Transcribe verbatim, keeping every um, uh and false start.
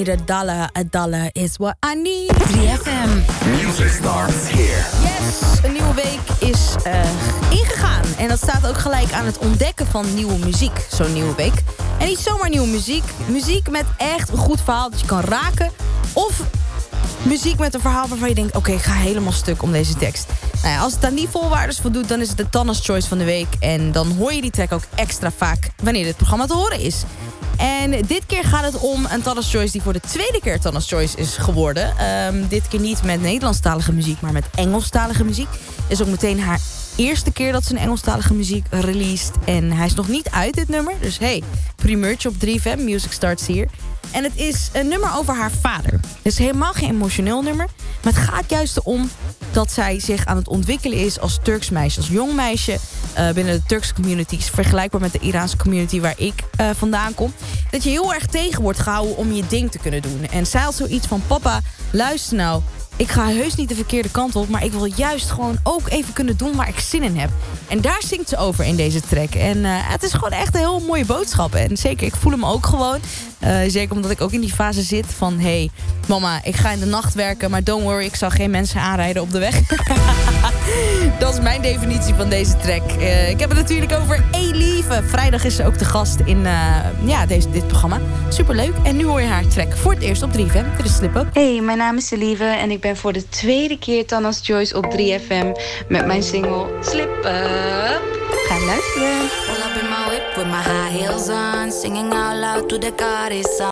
hoorde Dalla Dalla is what I need. drie F M. Music starts here. Yes, een nieuwe week is uh, ingegaan. En dat staat ook gelijk aan het ontdekken van nieuwe muziek, zo'n nieuwe week. En niet zomaar nieuwe muziek. Muziek met echt een goed verhaal dat je kan raken. Of muziek met een verhaal waarvan je denkt, oké, okay, ik ga helemaal stuk om deze tekst. Nou ja, als het aan die voorwaarden voldoet, dan is het de Tanna's Choice van de week. En dan hoor je die track ook extra vaak wanneer dit programma te horen is. En dit keer gaat het om een Tanna's Choice die voor de tweede keer Tanna's Choice is geworden. Um, dit keer niet met Nederlandstalige muziek, maar met Engelstalige muziek. Is ook meteen haar eerste keer dat ze een Engelstalige muziek released. En hij is nog niet uit, dit nummer. Dus hey, primeurtje op drie F M, Music Starts hier. En het is een nummer over haar vader. Het is helemaal geen emotioneel nummer. Maar het gaat juist erom dat zij zich aan het ontwikkelen is als Turks meisje. Als jong meisje uh, binnen de Turkse communities. Vergelijkbaar met de Iraanse community waar ik uh, vandaan kom. Dat je heel erg tegen wordt gehouden om je ding te kunnen doen. En zij had zoiets van, papa, luister nou. Ik ga heus niet de verkeerde kant op, maar ik wil juist gewoon ook even kunnen doen waar ik zin in heb. En daar zingt ze over in deze track. En uh, het is gewoon echt een heel mooie boodschap. En zeker, ik voel hem ook gewoon. Uh, zeker omdat ik ook in die fase zit van, hey, mama, ik ga in de nacht werken, maar don't worry, ik zal geen mensen aanrijden op de weg. Dat is mijn definitie van deze track. Uh, ik heb het natuurlijk over Elieve. Vrijdag is ze ook de gast in uh, ja, deze, dit programma. Superleuk. En nu hoor je haar track voor het eerst op drie F M. Dit is Slip Up. Hey, mijn naam is Elieve en ik ben voor de tweede keer Tanna's Choice op drie F M met mijn single Slip Up. Ga luisteren. Pull up in my whip with my high heels on, singing out loud to the car is on.